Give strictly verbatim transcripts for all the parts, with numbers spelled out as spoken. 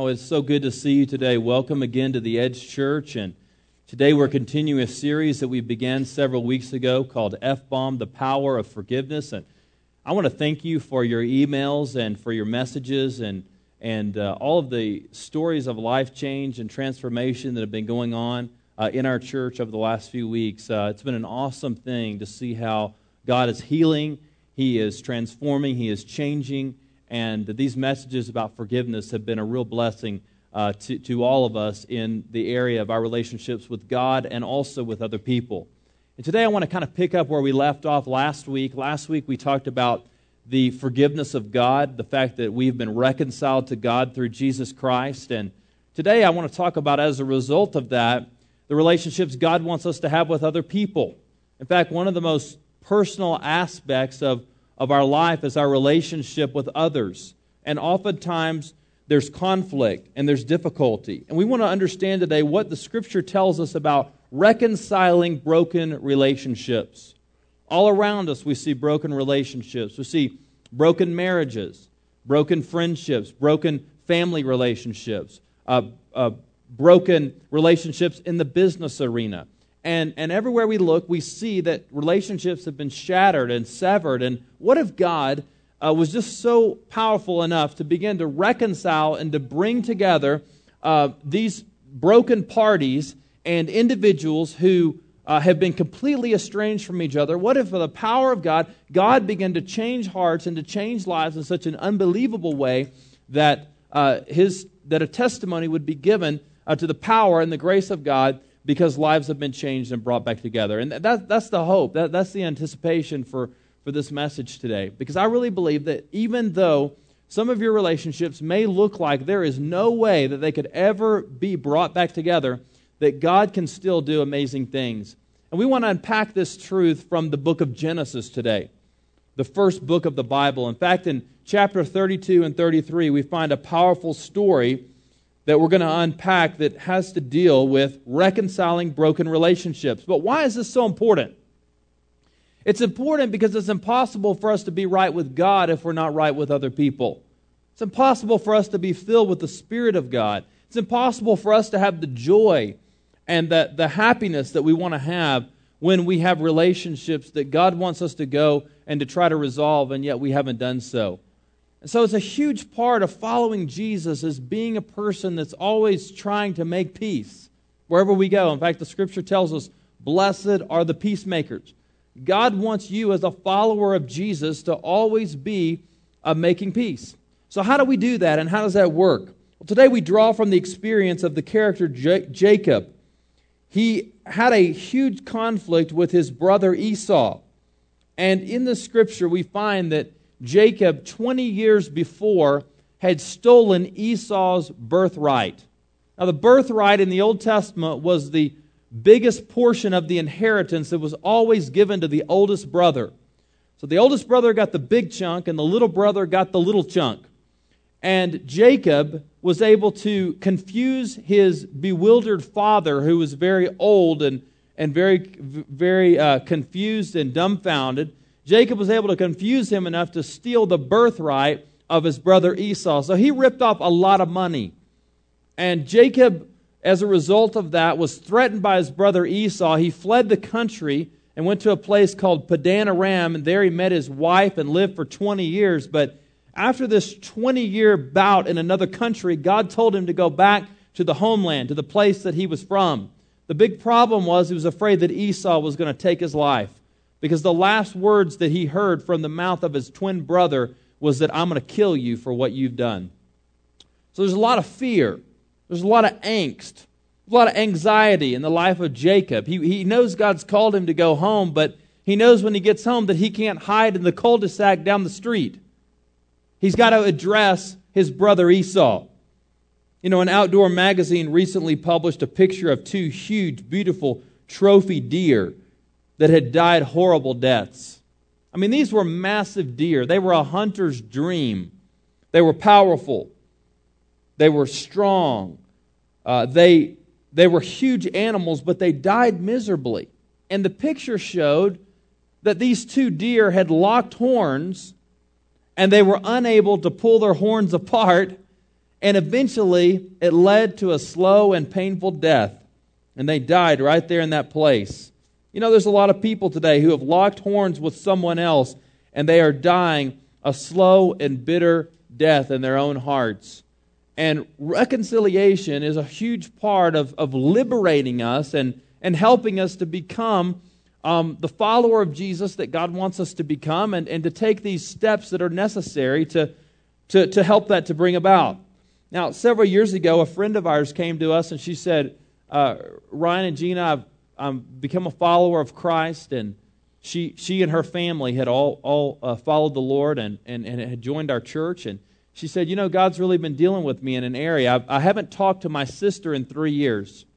Oh, it's so good to see you today. Welcome again to the Edge Church. And today we're continuing a series that we began several weeks ago called F-Bomb, the Power of Forgiveness. And I want to thank you for your emails and for your messages and, and uh, all of the stories of life change and transformation that have been going on uh, in our church over the last few weeks. Uh, it's been an awesome thing to see how God is healing, He is transforming, He is changing. And these messages about forgiveness have been a real blessing uh, to, to all of us in the area of our relationships with God and also with other people. And today I want to kind of pick up where we left off last week. Last week we talked about the forgiveness of God, the fact that we've been reconciled to God through Jesus Christ. And today I want to talk about, as a result of that, the relationships God wants us to have with other people. In fact, one of the most personal aspects of of our life is our relationship with others. And oftentimes there's conflict and there's difficulty. And we want to understand today what the Scripture tells us about reconciling broken relationships. All around us we see broken relationships. We see broken marriages, broken friendships, broken family relationships, uh, uh, broken relationships in the business arena. And, and everywhere we look, we see that relationships have been shattered and severed. And what if God uh, was just so powerful enough to begin to reconcile and to bring together uh, these broken parties and individuals who uh, have been completely estranged from each other? What if, for the power of God, God began to change hearts and to change lives in such an unbelievable way that uh, his that a testimony would be given uh, to the power and the grace of God, because lives have been changed and brought back together. And that, that's the hope. That, that's the anticipation for, for this message today. Because I really believe that even though some of your relationships may look like there is no way that they could ever be brought back together, that God can still do amazing things. And we want to unpack this truth from the book of Genesis today, the first book of the Bible. In fact, in chapter thirty-two and thirty-three, we find a powerful story that we're going to unpack that has to deal with reconciling broken relationships. But why is this so important? It's important because it's impossible for us to be right with God if we're not right with other people. It's impossible for us to be filled with the Spirit of God. It's impossible for us to have the joy and the, the happiness that we want to have when we have relationships that God wants us to go and to try to resolve, and yet we haven't done so. And so it's a huge part of following Jesus is being a person that's always trying to make peace wherever we go. In fact, the Scripture tells us, blessed are the peacemakers. God wants you as a follower of Jesus to always be uh, making peace. So how do we do that, and how does that work? Well, today we draw from the experience of the character J- Jacob. He had a huge conflict with his brother Esau. And in the Scripture we find that Jacob, twenty years before, had stolen Esau's birthright. Now, the birthright in the Old Testament was the biggest portion of the inheritance that was always given to the oldest brother. So the oldest brother got the big chunk, and the little brother got the little chunk. And Jacob was able to confuse his bewildered father, who was very old and, and very, very uh, confused and dumbfounded. Jacob was able to confuse him enough to steal the birthright of his brother Esau. So he ripped off a lot of money. And Jacob, as a result of that, was threatened by his brother Esau. He fled the country and went to a place called Padan Aram, and there he met his wife and lived for twenty years. But after this twenty-year bout in another country, God told him to go back to the homeland, to the place that he was from. The big problem was he was afraid that Esau was going to take his life, because the last words that he heard from the mouth of his twin brother was that, I'm going to kill you for what you've done. So there's a lot of fear. There's a lot of angst. A lot of anxiety in the life of Jacob. He, he knows God's called him to go home, but he knows when he gets home that he can't hide in the cul-de-sac down the street. He's got to address his brother Esau. You know, an outdoor magazine recently published a picture of two huge, beautiful trophy deer that had died horrible deaths. I mean, these were massive deer. They were a hunter's dream. They were powerful. They were strong. Uh, they, they were huge animals, but they died miserably. And the picture showed that these two deer had locked horns, and they were unable to pull their horns apart, And eventually, it led to a slow and painful death. And they died right there in that place. You know, there's a lot of people today who have locked horns with someone else, and they are dying a slow and bitter death in their own hearts. And reconciliation is a huge part of, of liberating us and, and helping us to become um, the follower of Jesus that God wants us to become, and, and to take these steps that are necessary to, to, to help that to bring about. Now, several years ago, a friend of ours came to us and she said, uh, Ryan and Gina, I've, I've become a follower of Christ, and she she and her family had all, all uh, followed the Lord and, and, and had joined our church. And she said, you know, God's really been dealing with me in an area. I've, I haven't talked to my sister in three years.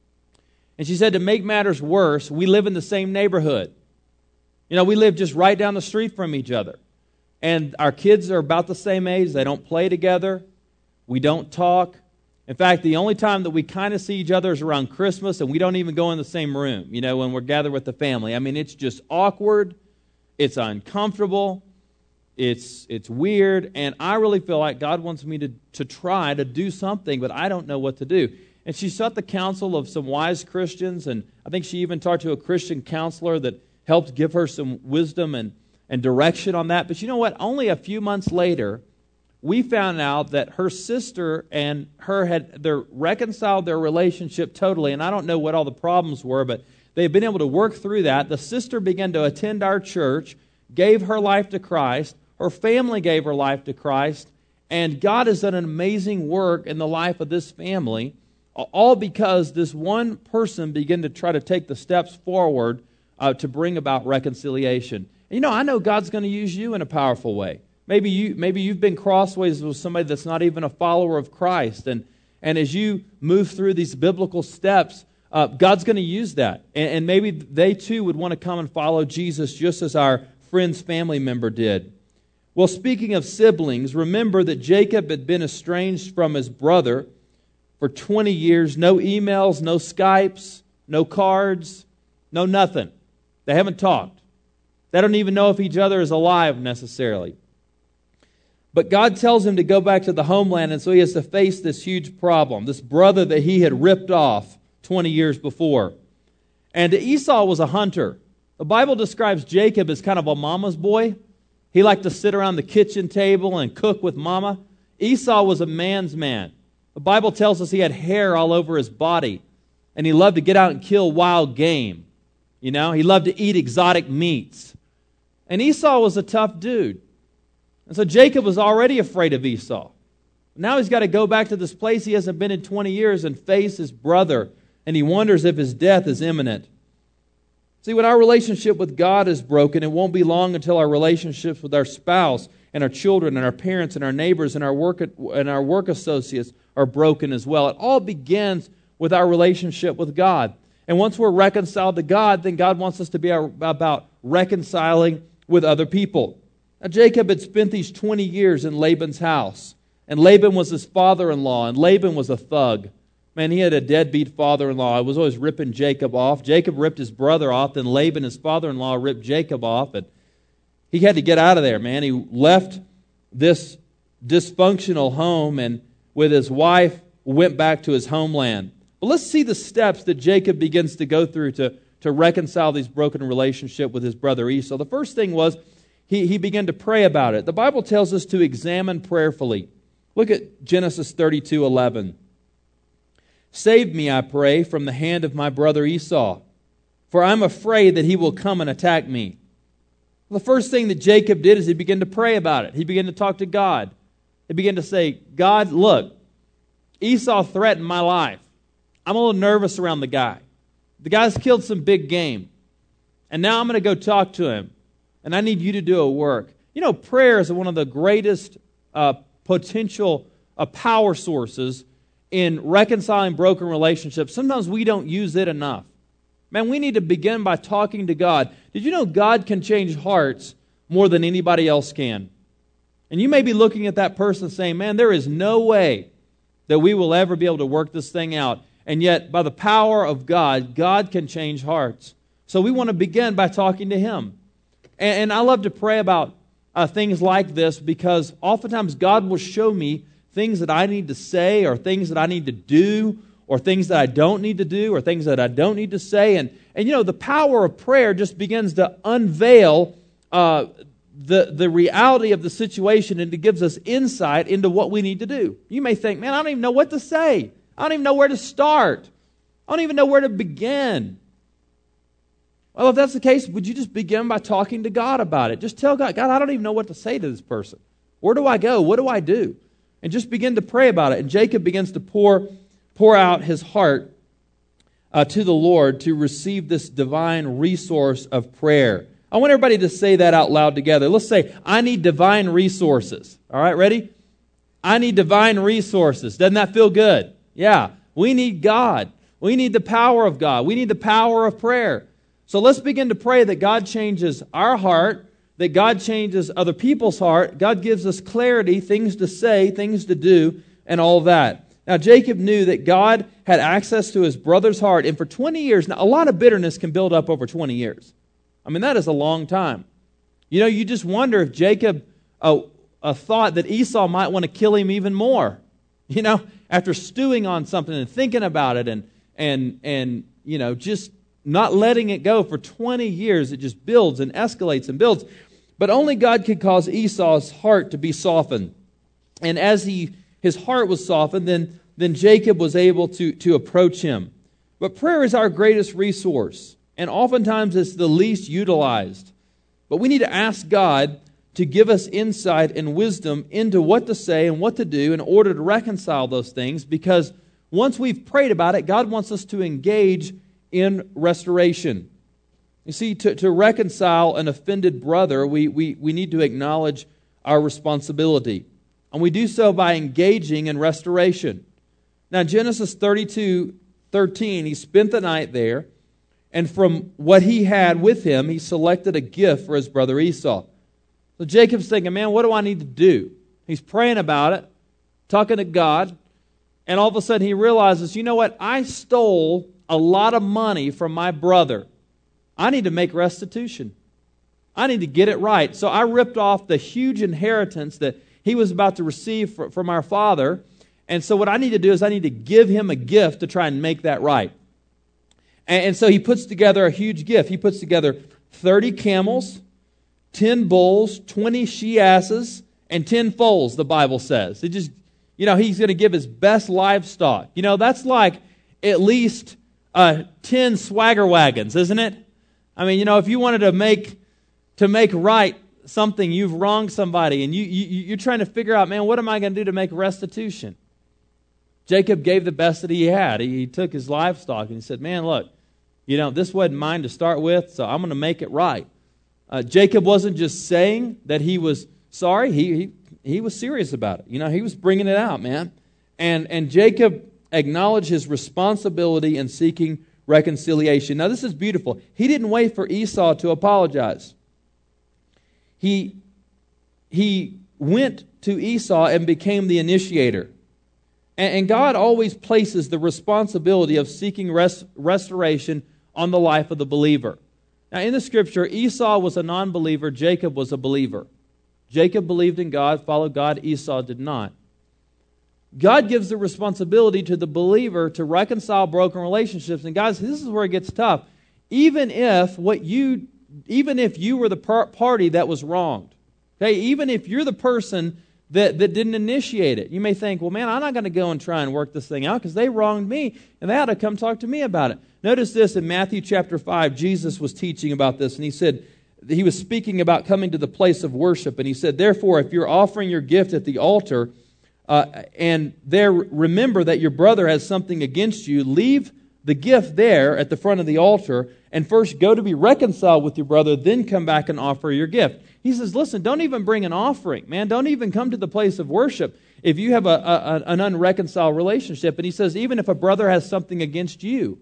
And she said, to make matters worse, we live in the same neighborhood. You know, we live just right down the street from each other. And our kids are about the same age. They don't play together. We don't talk. In fact, the only time that we kind of see each other is around Christmas, and we don't even go in the same room, you know, when we're gathered with the family. I mean, it's just awkward. It's uncomfortable. It's it's weird. And I really feel like God wants me to, to try to do something, but I don't know what to do. And she sought the counsel of some wise Christians, and I think she even talked to a Christian counselor that helped give her some wisdom and, and direction on that. But you know what? Only a few months later, we found out that her sister and her had they're reconciled their relationship totally. And I don't know what all the problems were, but they've been able to work through that. The sister began to attend our church, gave her life to Christ. Her family gave her life to Christ. And God has done an amazing work in the life of this family, all because this one person began to try to take the steps forward uh, to bring about reconciliation. And you know, I know God's going to use you in a powerful way. Maybe you maybe you've been crossways with somebody that's not even a follower of Christ, and and as you move through these biblical steps, uh, God's going to use that, and, and maybe they too would want to come and follow Jesus, just as our friend's family member did. Well, speaking of siblings, remember that Jacob had been estranged from his brother for twenty years. No emails, no Skypes, no cards, no nothing. They haven't talked. They don't even know if each other is alive necessarily. But God tells him to go back to the homeland, and so he has to face this huge problem, this brother that he had ripped off twenty years before. And Esau was a hunter. The Bible describes Jacob as kind of a mama's boy. He liked to sit around the kitchen table and cook with mama. Esau was a man's man. The Bible tells us he had hair all over his body, and he loved to get out and kill wild game. You know, he loved to eat exotic meats. And Esau was a tough dude. And so Jacob was already afraid of Esau. Now he's got to go back to this place he hasn't been in twenty years and face his brother, and he wonders if his death is imminent. See, when our relationship with God is broken, it won't be long until our relationships with our spouse and our children and our parents and our neighbors and our work and our work associates are broken as well. It all begins with our relationship with God. And once we're reconciled to God, then God wants us to be about reconciling with other people. Now, Jacob had spent these twenty years in Laban's house, and Laban was his father-in-law, and Laban was a thug. Man, he had a deadbeat father-in-law. I was always ripping Jacob off. Jacob ripped his brother off, then Laban, his father-in-law, ripped Jacob off, and he had to get out of there, man. He left this dysfunctional home, and with his wife, went back to his homeland. But let's see the steps that Jacob begins to go through to, to reconcile these broken relationships with his brother Esau. The first thing was, He, he began to pray about it. The Bible tells us to examine prayerfully. Look at Genesis thirty-two eleven. Save me, I pray, from the hand of my brother Esau, for I'm afraid that he will come and attack me. Well, the first thing that Jacob did is he began to pray about it. He began to talk to God. He began to say, God, look, Esau threatened my life. I'm a little nervous around the guy. The guy's killed some big game. And now I'm going to go talk to him. And I need you to do a work. You know, prayer is one of the greatest uh, potential uh, power sources in reconciling broken relationships. Sometimes we don't use it enough. Man, we need to begin by talking to God. Did you know God can change hearts more than anybody else can? And you may be looking at that person saying, man, there is no way that we will ever be able to work this thing out. And yet, by the power of God, God can change hearts. So we want to begin by talking to Him. And I love to pray about uh, things like this because oftentimes God will show me things that I need to say or things that I need to do or things that I don't need to do or things that I don't need to say. And, and you know, the power of prayer just begins to unveil uh, the, the reality of the situation, and it gives us insight into what we need to do. You may think, man, I don't even know what to say. I don't even know where to start. I don't even know where to begin. Well, if that's the case, would you just begin by talking to God about it? Just tell God, God, I don't even know what to say to this person. Where do I go? What do I do? And just begin to pray about it. And Jacob begins to pour, pour out his heart uh, to the Lord to receive this divine resource of prayer. I want everybody to say that out loud together. Let's say, I need divine resources. All right, ready? I need divine resources. Doesn't that feel good? Yeah, we need God. We need the power of God. We need the power of prayer. So let's begin to pray that God changes our heart, that God changes other people's heart. God gives us clarity, things to say, things to do, and all that. Now, Jacob knew that God had access to his brother's heart, and for twenty years, now a lot of bitterness can build up over twenty years. I mean, that is a long time. You know, you just wonder if Jacob uh, uh, thought that Esau might want to kill him even more. You know, after stewing on something and thinking about it and, and, and you know, just not letting it go for twenty years, it just builds and escalates and builds. But only God could cause Esau's heart to be softened. And as he his heart was softened, then, then Jacob was able to, to approach him. But prayer is our greatest resource, and oftentimes it's the least utilized. But we need to ask God to give us insight and wisdom into what to say and what to do in order to reconcile those things, because once we've prayed about it, God wants us to engage in restoration. You see, to, to reconcile an offended brother, we, we, we need to acknowledge our responsibility. And we do so by engaging in restoration. Now, Genesis thirty-two thirteen, he spent the night there, and from what he had with him, he selected a gift for his brother Esau. So Jacob's thinking, man, what do I need to do? He's praying about it, talking to God, and all of a sudden he realizes, you know what? I stole a lot of money from my brother. I need to make restitution. I need to get it right. So I ripped off the huge inheritance that he was about to receive from our father. And so what I need to do is I need to give him a gift to try and make that right. And so he puts together a huge gift. He puts together thirty camels, ten bulls, twenty she-asses, and ten foals, the Bible says. It just, you know, he's going to give his best livestock. You know, that's like at least uh, ten swagger wagons, isn't it? I mean, you know, if you wanted to make to make right something, you've wronged somebody, and you, you, you're trying to figure out, man, what am I going to do to make restitution? Jacob gave the best that he had. He, he took his livestock and he said, man, look, you know, this wasn't mine to start with, so I'm going to make it right. Uh, Jacob wasn't just saying that he was sorry. He, he he was serious about it. You know, he was bringing it out, man. And, and Jacob acknowledged his responsibility in seeking reconciliation. Now, this is beautiful. He didn't wait for Esau to apologize. He, he went to Esau and became the initiator. And, and God always places the responsibility of seeking res, restoration on the life of the believer. Now, in the Scripture, Esau was a non-believer. Jacob was a believer. Jacob believed in God, followed God. Esau did not. God gives the responsibility to the believer to reconcile broken relationships. And guys, this is where it gets tough. Even if what you, even if you were the par- party that was wronged, okay, even if you're the person that, that didn't initiate it, you may think, well, man, I'm not going to go and try and work this thing out because they wronged me, and they ought to come talk to me about it. Notice this in Matthew chapter five. Jesus was teaching about this, and he said, he was speaking about coming to the place of worship, and he said, therefore, if you're offering your gift at the altar, Uh, and there remember that your brother has something against you, leave the gift there at the front of the altar and first go to be reconciled with your brother, then come back and offer your gift. He says, listen, don't even bring an offering, man. Don't even come to the place of worship if you have a, a, an unreconciled relationship. And he says, even if a brother has something against you.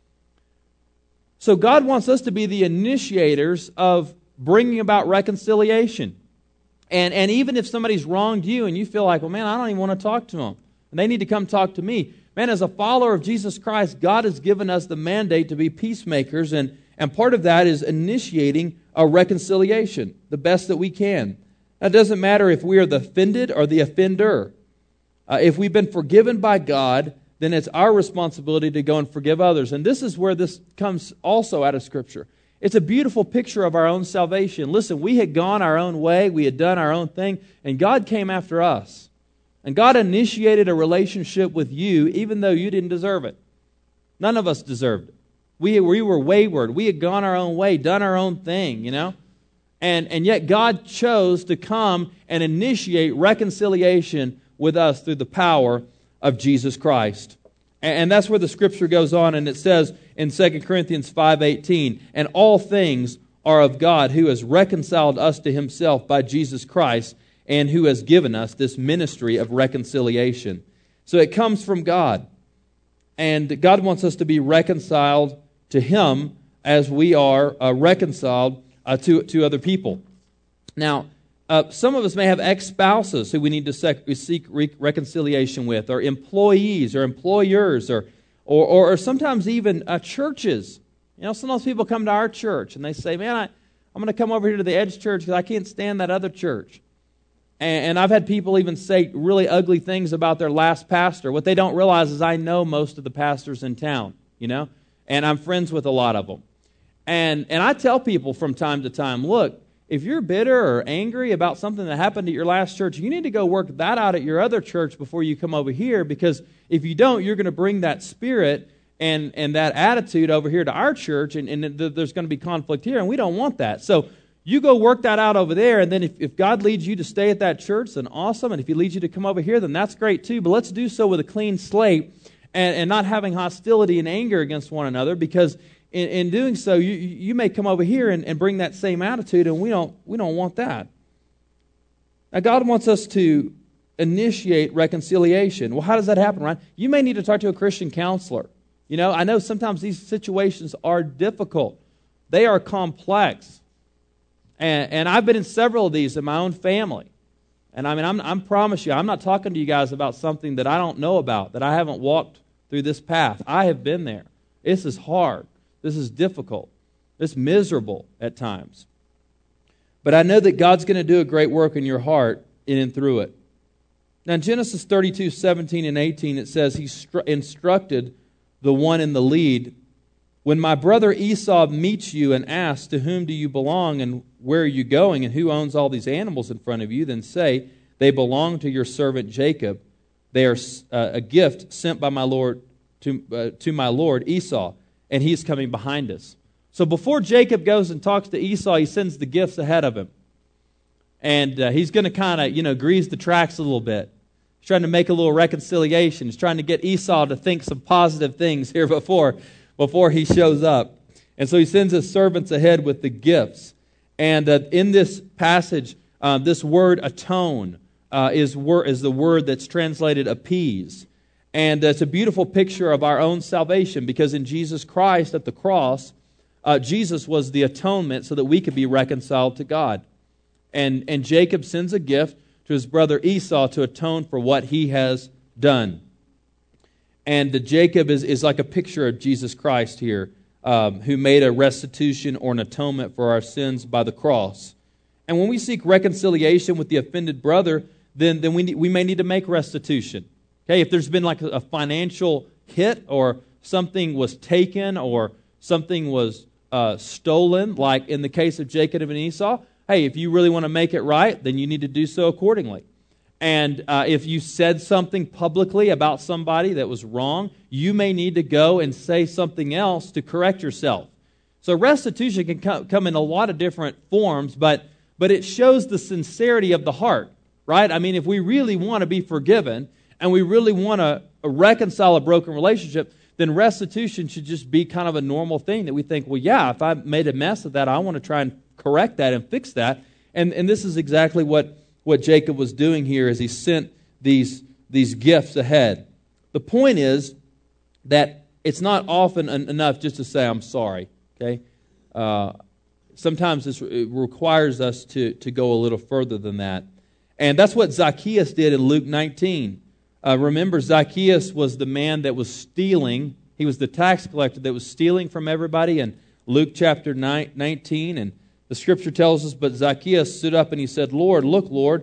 So God wants us to be the initiators of bringing about reconciliation. And, and even if somebody's wronged you and you feel like, well, man, I don't even want to talk to them, and they need to come talk to me. Man, as a follower of Jesus Christ, God has given us the mandate to be peacemakers, and, and part of that is initiating a reconciliation, the best that we can. Now, it doesn't matter if we are the offended or the offender. Uh, if we've been forgiven by God, then it's our responsibility to go and forgive others. And this is where this comes also out of Scripture. It's a beautiful picture of our own salvation. Listen, we had gone our own way, we had done our own thing, and God came after us. And God initiated a relationship with you even though you didn't deserve it. None of us deserved it. We, we were wayward. We had gone our own way, done our own thing, you know. And, and yet God chose to come and initiate reconciliation with us through the power of Jesus Christ. And, and that's where the Scripture goes on, and it says in Second Corinthians five eighteen, and all things are of God, who has reconciled us to Himself by Jesus Christ, and who has given us this ministry of reconciliation. So it comes from God. And God wants us to be reconciled to Him as we are uh, reconciled uh, to, to other people. Now, uh, some of us may have ex-spouses who we need to sec- seek re- reconciliation with, or employees, or employers, or or, or, or sometimes even uh, churches. You know, sometimes people come to our church and they say, man, I, I'm going to come over here to the Edge Church because I can't stand that other church. And I've had people even say really ugly things about their last pastor. What they don't realize is I know most of the pastors in town, you know, and I'm friends with a lot of them. And and I tell people from time to time, look, if you're bitter or angry about something that happened at your last church, you need to go work that out at your other church before you come over here, because if you don't, you're going to bring that spirit and, and that attitude over here to our church, and, and there's going to be conflict here, and we don't want that. So you go work that out over there, and then if, if God leads you to stay at that church, then awesome. And if He leads you to come over here, then that's great too. But let's do so with a clean slate and, and not having hostility and anger against one another, because in, in doing so, you, you may come over here and, and bring that same attitude, and we don't, we don't want that. Now, God wants us to initiate reconciliation. Well, how does that happen, right? You may need to talk to a Christian counselor. You know, I know sometimes these situations are difficult. They are complex. And, and I've been in several of these in my own family. And I mean, I'm, I'm promise you, I'm not talking to you guys about something that I don't know about, that I haven't walked through this path. I have been there. This is hard. This is difficult. It's miserable at times. But I know that God's going to do a great work in your heart in and through it. Now in Genesis thirty-two, seventeen and eighteen, it says, He stru- instructed the one in the lead, when my brother Esau meets you and asks, to whom do you belong and where are you going and who owns all these animals in front of you, then say, they belong to your servant Jacob. They are uh, a gift sent by my Lord to, uh, to my Lord Esau, and he's coming behind us. So before Jacob goes and talks to Esau, he sends the gifts ahead of him. And uh, he's going to kind of, you know, grease the tracks a little bit. He's trying to make a little reconciliation. He's trying to get Esau to think some positive things here before before he shows up. And so he sends his servants ahead with the gifts. And uh, in this passage, uh, this word atone uh, is, wor- is the word that's translated appease. And uh, it's a beautiful picture of our own salvation, because in Jesus Christ at the cross, uh, Jesus was the atonement so that we could be reconciled to God. And, and Jacob sends a gift to his brother Esau to atone for what he has done. And Jacob is, is like a picture of Jesus Christ here, um, who made a restitution or an atonement for our sins by the cross. And when we seek reconciliation with the offended brother, then, then we, we may need to make restitution. Okay, if there's been like a, a financial hit, or something was taken, or something was uh, stolen, like in the case of Jacob and Esau, hey, if you really want to make it right, then you need to do so accordingly. And uh, if you said something publicly about somebody that was wrong, you may need to go and say something else to correct yourself. So restitution can co- come in a lot of different forms, but but it shows the sincerity of the heart, right? I mean, if we really want to be forgiven and we really want to reconcile a broken relationship, then restitution should just be kind of a normal thing that we think, well, yeah, if I made a mess of that, I want to try and correct that and fix that. And and this is exactly what What Jacob was doing here as he sent these, these gifts ahead. The point is that it's not often en- enough just to say, I'm sorry. Okay, uh, sometimes this, it requires us to, to go a little further than that. And that's what Zacchaeus did in Luke nineteen. Uh, remember, Zacchaeus was the man that was stealing. He was the tax collector that was stealing from everybody in Luke chapter nineteen. And the Scripture tells us, but Zacchaeus stood up and he said, Lord, look, Lord,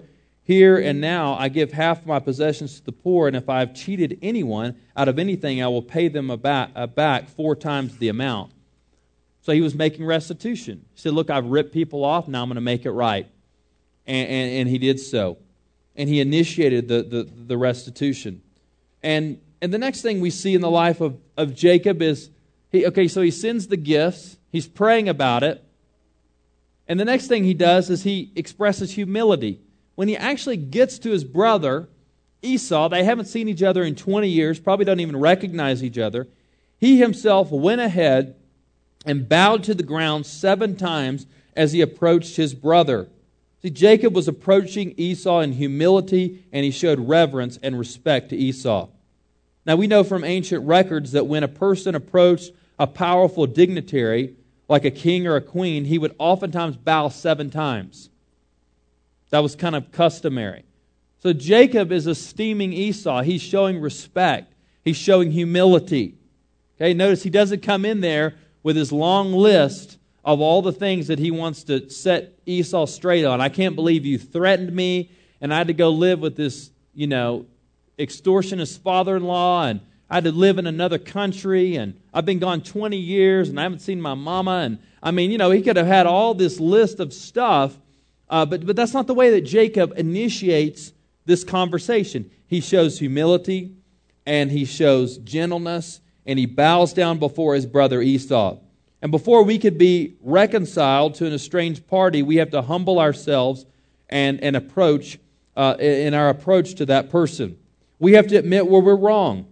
Here and now I give half my possessions to the poor, and if I have cheated anyone out of anything, I will pay them back, back four times the amount. So he was making restitution. He said, look, I've ripped people off, now I'm going to make it right. And, and, and he did so. And he initiated the, the, the restitution. And, and the next thing we see in the life of, of Jacob is, he, okay, so he sends the gifts, he's praying about it, and the next thing he does is he expresses humility. When he actually gets to his brother, Esau, they haven't seen each other in twenty years, probably don't even recognize each other, he himself went ahead and bowed to the ground seven times as he approached his brother. See, Jacob was approaching Esau in humility, and he showed reverence and respect to Esau. Now, we know from ancient records that when a person approached a powerful dignitary, like a king or a queen, he would oftentimes bow seven times. That was kind of customary. So Jacob is esteeming Esau. He's showing respect. He's showing humility. Okay, notice he doesn't come in there with his long list of all the things that he wants to set Esau straight on. I can't believe you threatened me, and I had to go live with this, you know, extortionist father-in-law, and I had to live in another country, and I've been gone twenty years, and I haven't seen my mama. And I mean, you know, he could have had all this list of stuff, uh, but, but that's not the way that Jacob initiates this conversation. He shows humility, and he shows gentleness, and he bows down before his brother Esau. And before we could be reconciled to an estranged party, we have to humble ourselves and, and approach, uh, in our approach to that person. We have to admit where we're wrong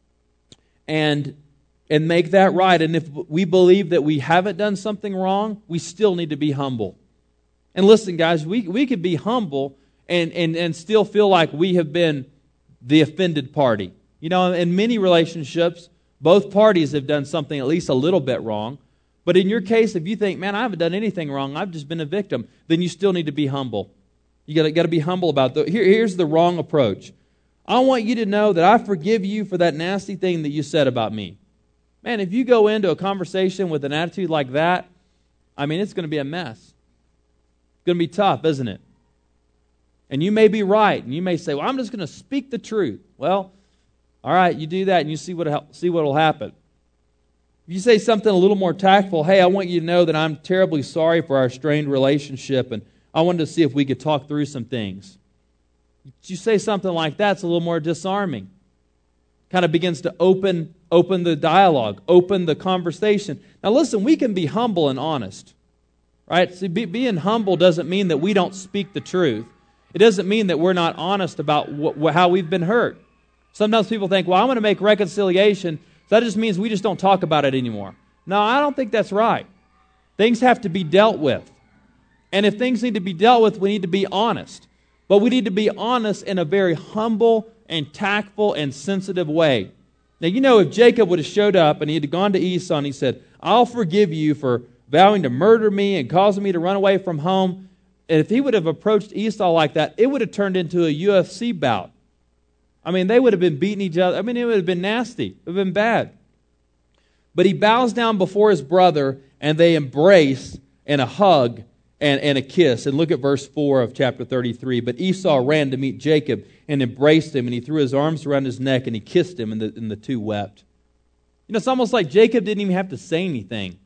and, and make that right. And if we believe that we haven't done something wrong, we still need to be humble. And listen, guys, we, we could be humble and, and, and still feel like we have been the offended party. You know, in many relationships, both parties have done something at least a little bit wrong. But in your case, if you think, man, I haven't done anything wrong, I've just been a victim, then you still need to be humble. You got got to be humble about that. Here, here's the wrong approach. I want you to know that I forgive you for that nasty thing that you said about me. Man, if you go into a conversation with an attitude like that, I mean, it's going to be a mess. It's going to be tough, isn't it? And you may be right, and you may say, well, I'm just going to speak the truth. Well, all right, you do that, and you see what see what will happen. If you say something a little more tactful, hey, I want you to know that I'm terribly sorry for our strained relationship, and I wanted to see if we could talk through some things. If you say something like that, it's a little more disarming. Kind of begins to open, open the dialogue, open the conversation. Now listen, we can be humble and honest. Right? See, be, being humble doesn't mean that we don't speak the truth. It doesn't mean that we're not honest about wh- how we've been hurt. Sometimes people think, well, I'm going to make reconciliation, so that just means we just don't talk about it anymore. No, I don't think that's right. Things have to be dealt with. And if things need to be dealt with, we need to be honest. But we need to be honest in a very humble and tactful and sensitive way. Now, you know, if Jacob would have showed up and he had gone to Esau and he said, I'll forgive you for vowing to murder me and causing me to run away from home, and if he would have approached Esau like that, it would have turned into a U F C bout. I mean, they would have been beating each other. I mean, it would have been nasty. It would have been bad. But he bows down before his brother, and they embrace and a hug and, and a kiss. And look at verse four of chapter thirty-three. But Esau ran to meet Jacob and embraced him, and he threw his arms around his neck, and he kissed him, and the, and the two wept. You know, it's almost like Jacob didn't even have to say anything.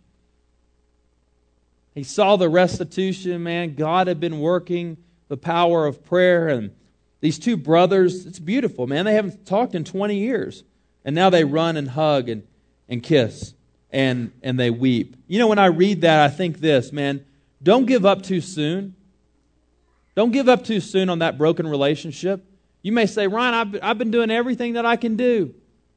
He saw the restitution, man. God had been working the power of prayer, and these two brothers, it's beautiful, man. They haven't talked in twenty years. And now they run and hug and, and kiss and, and they weep. You know, when I read that, I think this, man, don't give up too soon. Don't give up too soon on that broken relationship. You may say, Ryan, I've, I've been doing everything that I can do.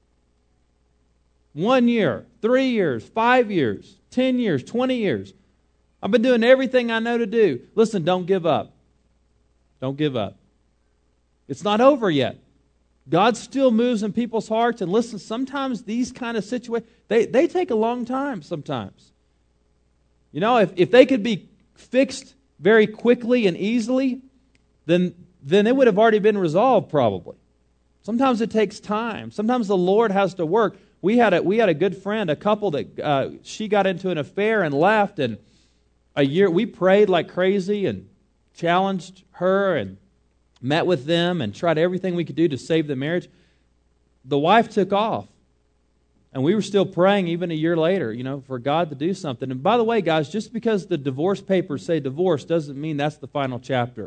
One year, three years, five years, ten years, twenty years. I've been doing everything I know to do. Listen, don't give up. Don't give up. It's not over yet. God still moves in people's hearts. And listen, sometimes these kind of situations, they, they take a long time sometimes. You know, if, if they could be fixed very quickly and easily, then, then it would have already been resolved probably. Sometimes it takes time. Sometimes the Lord has to work. We had a, we had a good friend, a couple that uh, she got into an affair and left, and a year we prayed like crazy and challenged her and met with them and tried everything we could do to save the marriage. The wife took off. And we were still praying even a year later, you know, for God to do something. And by the way, guys, just because the divorce papers say divorce doesn't mean that's the final chapter.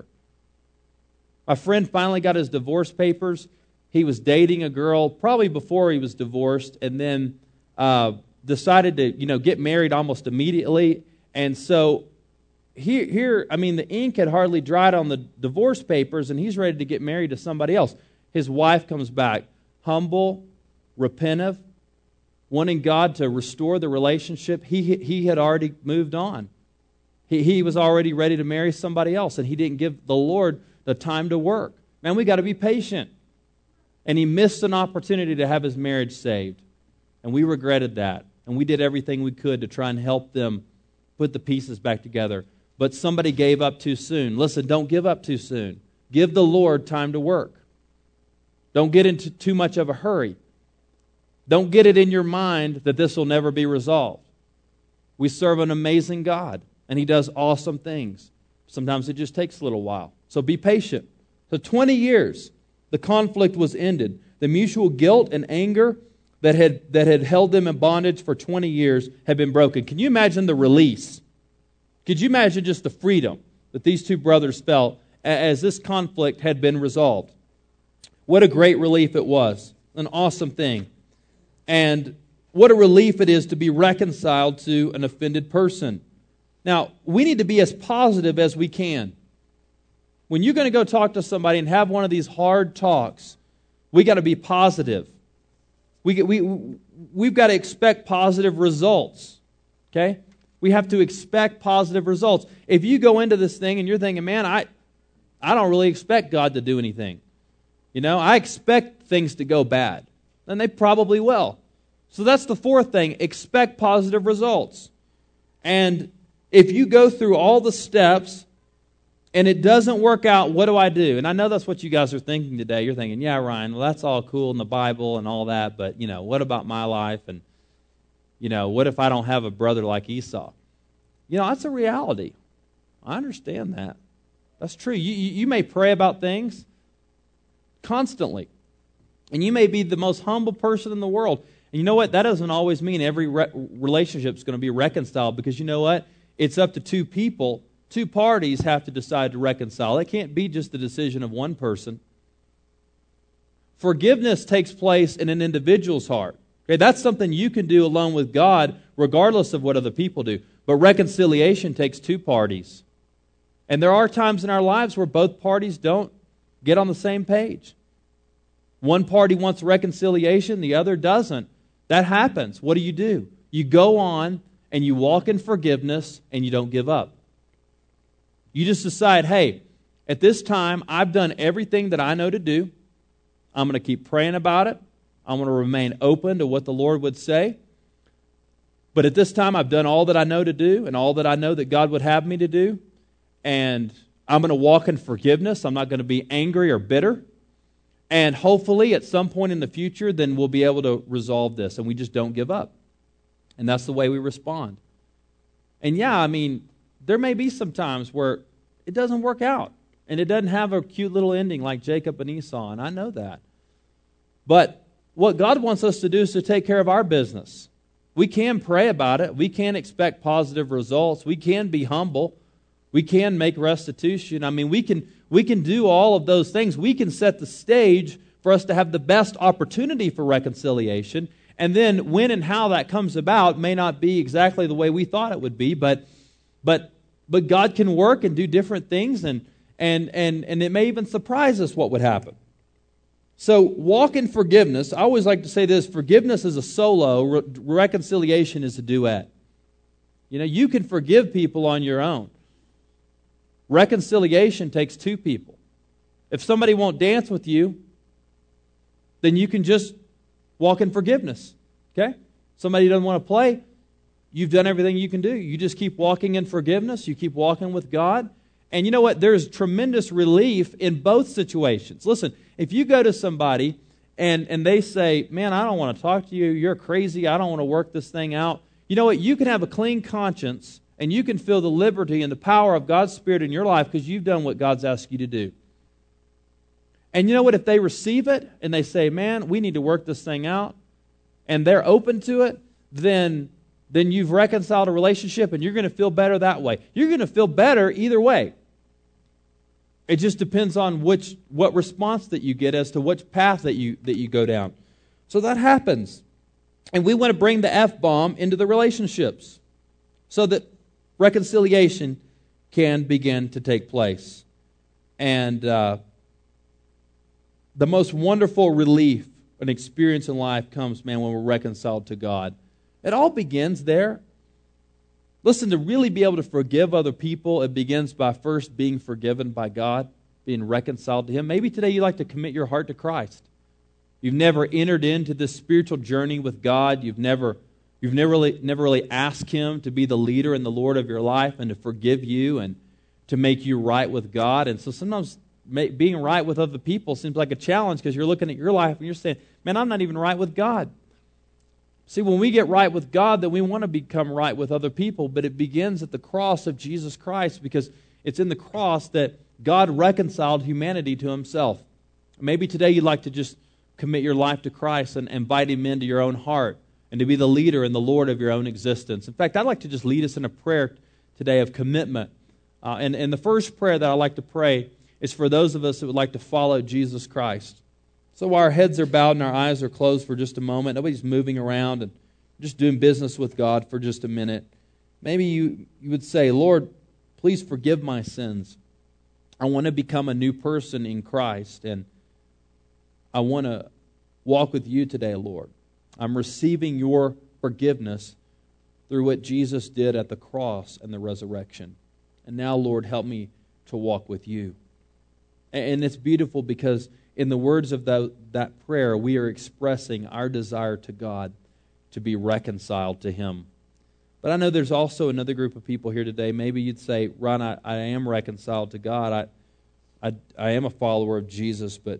My friend finally got his divorce papers. He was dating a girl probably before he was divorced, and then uh, decided to, you know, get married almost immediately. And so here, here, I mean, the ink had hardly dried on the divorce papers, and he's ready to get married to somebody else. His wife comes back, humble, repentant, wanting God to restore the relationship. He he had already moved on. He he was already ready to marry somebody else, and he didn't give the Lord the time to work. Man, we got to be patient. And he missed an opportunity to have his marriage saved. And we regretted that. And we did everything we could to try and help them put the pieces back together. But somebody gave up too soon. Listen, don't give up too soon. Give the Lord time to work. Don't get into too much of a hurry. Don't get it in your mind that this will never be resolved. We serve an amazing God, and He does awesome things. Sometimes it just takes a little while. So be patient. So twenty years, the conflict was ended. The mutual guilt and anger that had, that had held them in bondage for twenty years had been broken. Can you imagine the release? Could you imagine just the freedom that these two brothers felt as this conflict had been resolved? What a great relief it was. An awesome thing. And what a relief it is to be reconciled to an offended person. Now, we need to be as positive as we can. When you're going to go talk to somebody and have one of these hard talks, we got to be positive. We, we, we've got to expect positive results. Okay? We have to expect positive results. If you go into this thing and you're thinking, man, I, I don't really expect God to do anything. You know, I expect things to go bad. Then they probably will. So that's the fourth thing. Expect positive results. And if you go through all the steps and it doesn't work out, what do I do? And I know that's what you guys are thinking today. You're thinking, yeah, Ryan, well, that's all cool in the Bible and all that, but, you know, what about my life? And, you know, what if I don't have a brother like Esau? You know, that's a reality. I understand that. That's true. You, you, you may pray about things constantly. And you may be the most humble person in the world. And you know what? That doesn't always mean every re- relationship is going to be reconciled, because you know what? It's up to two people. Two parties have to decide to reconcile. It can't be just the decision of one person. Forgiveness takes place in an individual's heart. Okay, that's something you can do alone with God, regardless of what other people do. But reconciliation takes two parties. And there are times in our lives where both parties don't get on the same page. One party wants reconciliation, the other doesn't. That happens. What do you do? You go on and you walk in forgiveness and you don't give up. You just decide, hey, at this time, I've done everything that I know to do. I'm going to keep praying about it. I'm going to remain open to what the Lord would say. But at this time, I've done all that I know to do and all that I know that God would have me to do. And I'm going to walk in forgiveness. I'm not going to be angry or bitter. And hopefully at some point in the future, then we'll be able to resolve this. And we just don't give up. And that's the way we respond. And yeah, I mean, there may be some times where it doesn't work out. And it doesn't have a cute little ending like Jacob and Esau. And I know that. But what God wants us to do is to take care of our business. We can pray about it. We can expect positive results. We can be humble. We can make restitution. I mean, we can we can do all of those things. We can set the stage for us to have the best opportunity for reconciliation. And then when and how that comes about may not be exactly the way we thought it would be, but but but God can work and do different things, and and and and it may even surprise us what would happen. So walk in forgiveness. I always like to say this: forgiveness is a solo, re- reconciliation is a duet. You know, you can forgive people on your own. Reconciliation takes two people. If somebody won't dance with you, then you can just walk in forgiveness. Okay? Somebody doesn't want to play, you've done everything you can do. You just keep walking in forgiveness. You keep walking with God. And you know what? There's tremendous relief in both situations. Listen, if you go to somebody and, and they say, man, I don't want to talk to you. You're crazy. I don't want to work this thing out. You know what? You can have a clean conscience, and you can feel the liberty and the power of God's Spirit in your life because you've done what God's asked you to do. And you know what? If they receive it and they say, man, we need to work this thing out, and they're open to it, then, then you've reconciled a relationship and you're going to feel better that way. You're going to feel better either way. It just depends on which what response that you get as to which path that you that you go down. So that happens. And we want to bring the F-bomb into the relationships so that reconciliation can begin to take place. And uh, the most wonderful relief and experience in life comes, man, when we're reconciled to God. It all begins there. Listen, to really be able to forgive other people, it begins by first being forgiven by God, being reconciled to Him. Maybe today you'd like to commit your heart to Christ. You've never entered into this spiritual journey with God. You've never, you've never really, never really asked Him to be the leader and the Lord of your life and to forgive you and to make you right with God. And so sometimes being right with other people seems like a challenge because you're looking at your life and you're saying, man, I'm not even right with God. See, when we get right with God, then we want to become right with other people, but it begins at the cross of Jesus Christ because it's in the cross that God reconciled humanity to Himself. Maybe today you'd like to just commit your life to Christ and invite Him into your own heart and to be the leader and the Lord of your own existence. In fact, I'd like to just lead us in a prayer today of commitment. Uh, and, and the first prayer that I'd like to pray is for those of us that would like to follow Jesus Christ. So while our heads are bowed and our eyes are closed for just a moment, nobody's moving around and just doing business with God for just a minute, maybe you, you would say, Lord, please forgive my sins. I want to become a new person in Christ, and I want to walk with you today, Lord. I'm receiving your forgiveness through what Jesus did at the cross and the resurrection. And now, Lord, help me to walk with you. And it's beautiful because in the words of the, that prayer, we are expressing our desire to God to be reconciled to Him. But I know there's also another group of people here today. Maybe you'd say, Ron, I, I am reconciled to God. I, I, I am a follower of Jesus, but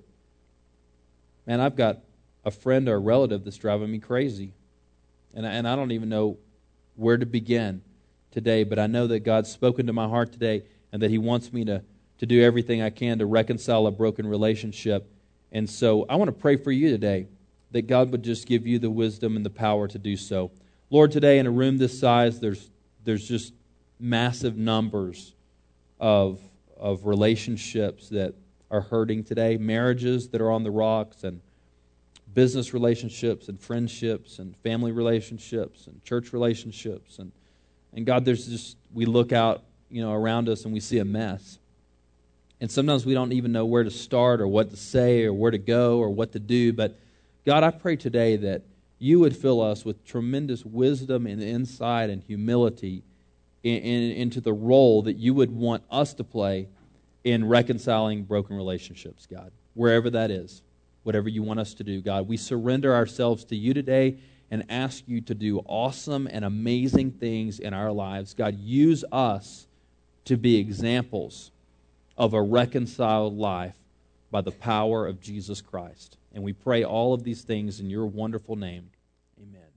man, I've got a friend or a relative that's driving me crazy. And I, and I don't even know where to begin today, but I know that God's spoken to my heart today and that He wants me to to do everything I can to reconcile a broken relationship. And so I want to pray for you today that God would just give you the wisdom and the power to do so. Lord, today in a room this size, there's there's just massive numbers of, of relationships that are hurting today, marriages that are on the rocks, and business relationships and friendships and family relationships and church relationships. And, and God, there's just, we look out, you know, around us and we see a mess. And sometimes we don't even know where to start or what to say or where to go or what to do. But God, I pray today that you would fill us with tremendous wisdom and insight and humility in, in, into the role that you would want us to play in reconciling broken relationships, God, wherever that is, whatever you want us to do, God. We surrender ourselves to you today and ask you to do awesome and amazing things in our lives. God, use us to be examples of a reconciled life by the power of Jesus Christ. And we pray all of these things in your wonderful name. Amen.